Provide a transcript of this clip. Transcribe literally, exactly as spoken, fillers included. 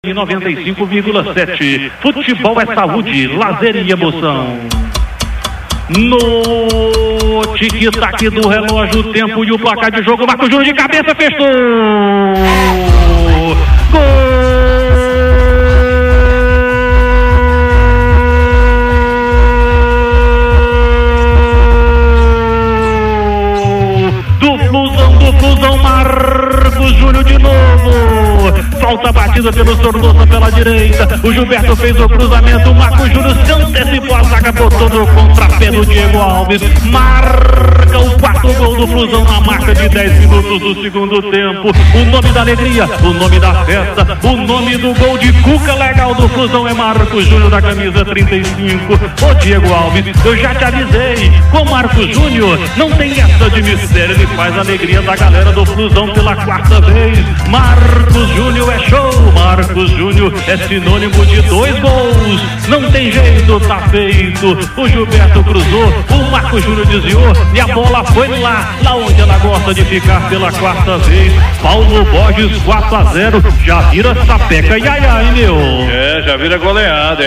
Em noventa e cinco vírgula sete, futebol é saúde, lazer e emoção. No tic-tac do relógio, o tempo e o placar de jogo, Marcos Júnior de cabeça, fechou! Gol! Do Flusão, do Flusão, Marcos Júnior de novo! Falta batida pelo Sornosa pela direita. O Gilberto fez o cruzamento. O Marcos Júnior se antecipou a zaga, botou no contrapé do Diego Alves. Marca o quarto gol do Flusão na marca de dez minutos do segundo tempo. O nome da alegria, o nome da festa, o nome do gol de Cuca legal do Flusão é Marcos Júnior da camisa trinta e cinco. Ô Diego Alves, eu já te avisei, com Marcos Júnior não tem essa de mistério. Ele faz a alegria da galera do Flusão pela quarta vez. Marcos Júnior é show, Marcos Júnior é sinônimo de dois gols. Não tem jeito, tá feito. O Gilberto cruzou, o Marcos Júnior desviou e a bola foi lá, lá onde ela gosta de ficar pela quarta vez. Paulo Borges quatro a zero, já vira sapeca, ai ai meu. É, já vira goleada.